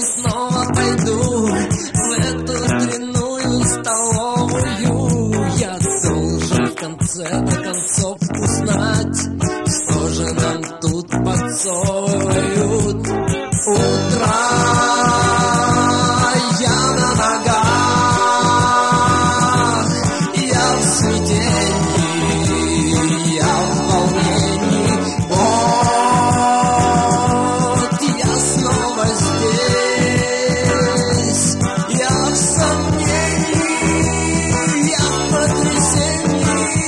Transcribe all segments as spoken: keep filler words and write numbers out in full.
снова пойду в эту дрянную столовую. Я должен в конце концов узнать, что же нам тут подсовывают. Утро я на ногах, я в смятении, я в волнении. Вот я снова здесь, я в сомнении, я в потрясении.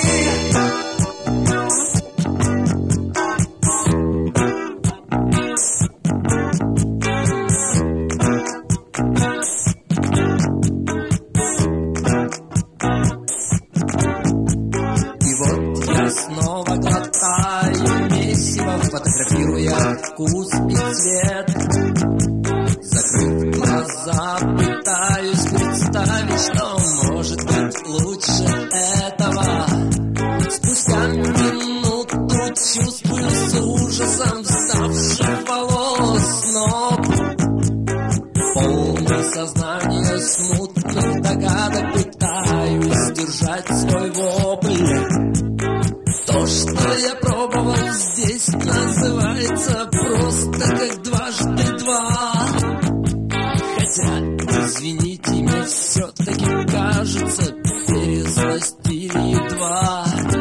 Снова глотаю месиво, фотографируя вкус и цвет. Закрыв глаза, пытаюсь представить, что может быть лучше этого. Спустя минуту чувствую с ужасом вставших волос сноп. Полное сознание смутных догадок, пытаюсь сдержать свой вопль. То, что я пробовал здесь, называется просто как дважды два. Хотя, извините, мне все-таки кажется, пересластили едва.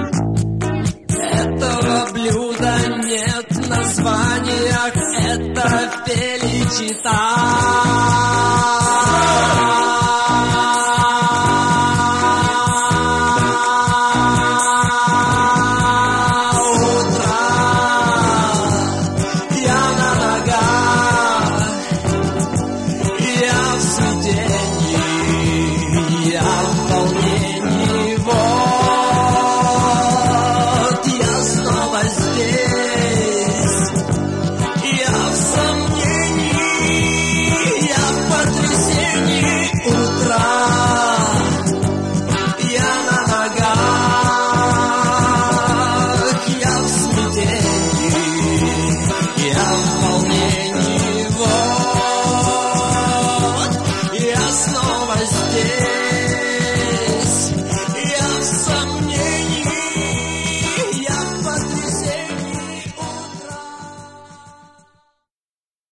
Этого блюда нет в названиях, это феличита.